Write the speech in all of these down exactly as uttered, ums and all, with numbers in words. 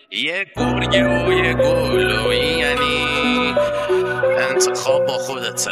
یه گرگه و یه گل و یعنی انتخاب با خودته.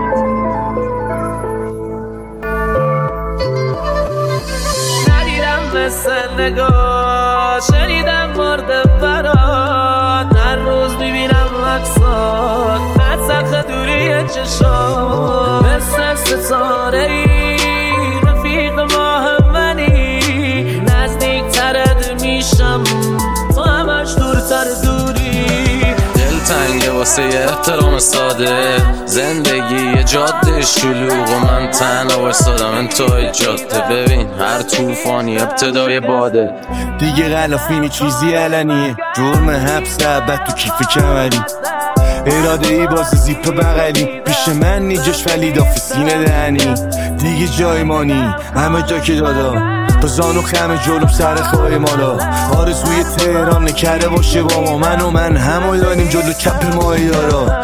ندیدم مثل نگاه، شنیدم مورد برات، هر روز میبینم عکسات از سقف دوری چشات، مثل ستاره ای رفیق ماه منی، نزدیک ترد میشم تو همش دورتر دوری. دل تنگه واسه احترام ساده، زندگی یه جاده شلوغ و من تنها وایسادم انتهای جاده. ببین هر طوفانی ابتدای باده، دیگه غلافینی چیزی علنیه، جرم حبس ابد تو کیف کمری، اراده ای باز زیپ بغلی، پیش من نیجاش ولی داف سینه دهنی، دیگه جای مانی همه جا که دادا، با زانو خم جلوم سر خواهی مالا، آرزوی تهران نکره باشه با ما، من و من همو داریم جلو چپ ماهی دارا.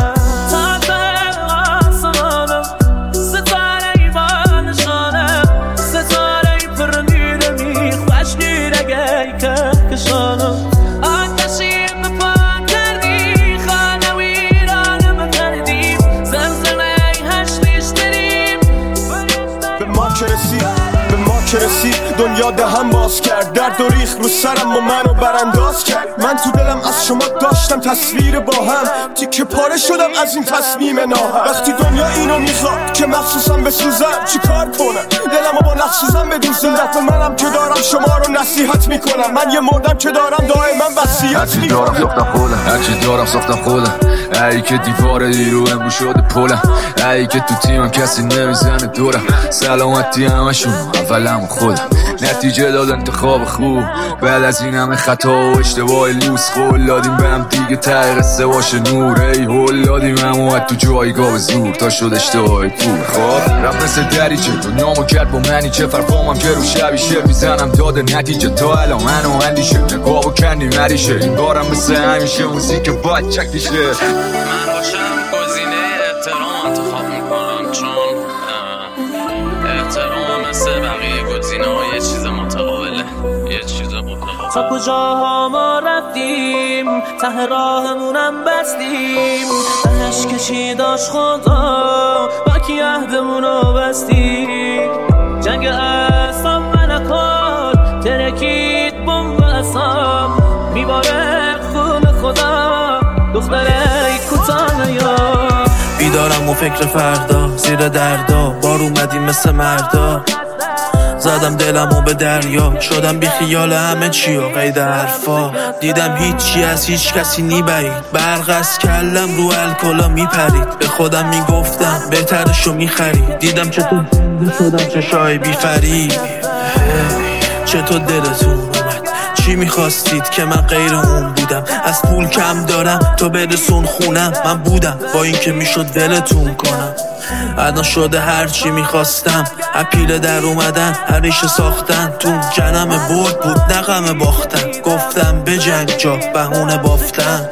رسید دنیا دهم باز کرد، درد و ریخ رو سرم و منو برانداز کرد. من تو دلم از شما داشتم تصویر با هم، تیکه پاره شدم از این تصمیم ناهم. وقتی دنیا اینو میخواد که مخصوصم بسوزم، چی کار کنم دلمو با نخصوصم بدوزم؟ دفعه منم که دارم شما رو نصیحت میکنم، من یه مردم که دارم دائما وصیت میکنم. هرچی دارم ساختم خودم، هرچی دارم ساختم خودم، ای که دیوار دیرو امرو شده پلم، ای که تو تیمم کسی نمیزنه دورم، سلامتی همشون اولم خودم، نتیجه داد انتخاب خوب بعد از این همه خطا و اشتباه لوس، قول دادیم به هم دیگه ته قصه باشه نور، ای هول دادیم هم اومد تو جایگاه زور تا شد اشتباه پول. خب رفت مثل دریچه دنیامو کرد با منی، چه فرقامم که رو شبیشه میزنم داده نتیجه، تا الان منو اندیشه نگاه و کنی مریشه، این بارم مثل همیشه موزیک باید چکیشه. من باشم گزینه احترام انتخاب میکنم، چون احترام مثل بقیه گزینه ها یه چیز متقابله، یه چیز متقابله. تا کجاها ما رفتیم، ته راهمونم بستیم، تهش کشی داشت خدا با کی عهدمونو بستیم. جنگ اصاب ملکات ترکید بمب اصاب، میباره خون خدا دختره کوتاه یا بیدارم و فکر فردا، زیر دردا بار اومدیم مثل مردا، زدم دلمو به دریا، شدم بی خیال همه چی و قید حرفا، دیدم هیچی از هیچ کسی نیبرید، برق از کلم رو الکلا میپرید، به خودم میگفتم بهترشو میخرید، دیدم چطور زنده شدم چشای بی فرید. چطور دلتون اومد؟ چی میخواستید که من غیر اون بودم؟ از پول کم دارم تو برسون خونم، من بودم با این که میشد ولتون کنم، الان شده هرچی میخواستم، اپیله در اومدن هریشه ساختن، تو جنم برد بود نقم باختن، گفتم به جنگ جا بهونه بافتن.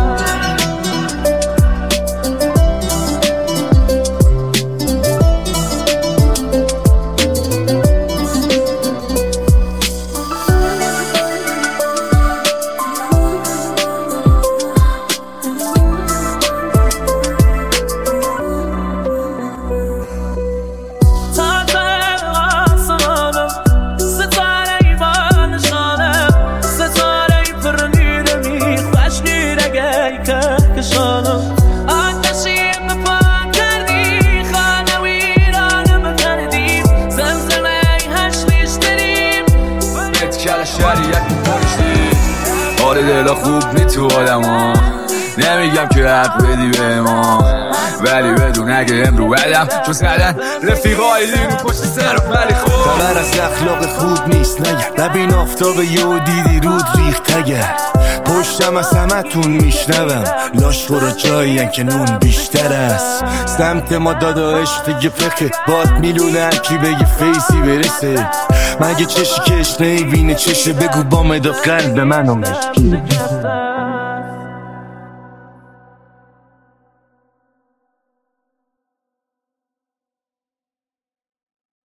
آره دلا خوب نی تو آدم ها، نمیگم که حق بدی به ما، ولی بدون اگه امرو بدم چون زدن رفیقای لیمو پشت سرم، ولی خوب خبر از اخلاق خوب نیست نگه، ببین آفتاب یهو دیدی رود ریخت اگر، پشتم از همتون میشنوم لاش برو جایین که نون بیشتر است، سمت ما دادا عشق دیگه فقه باد میلونه هرکی بگه فیسی برسه، مگه چشی که اشنهی بینه چشه بگو با مداد قلب منو مشکی.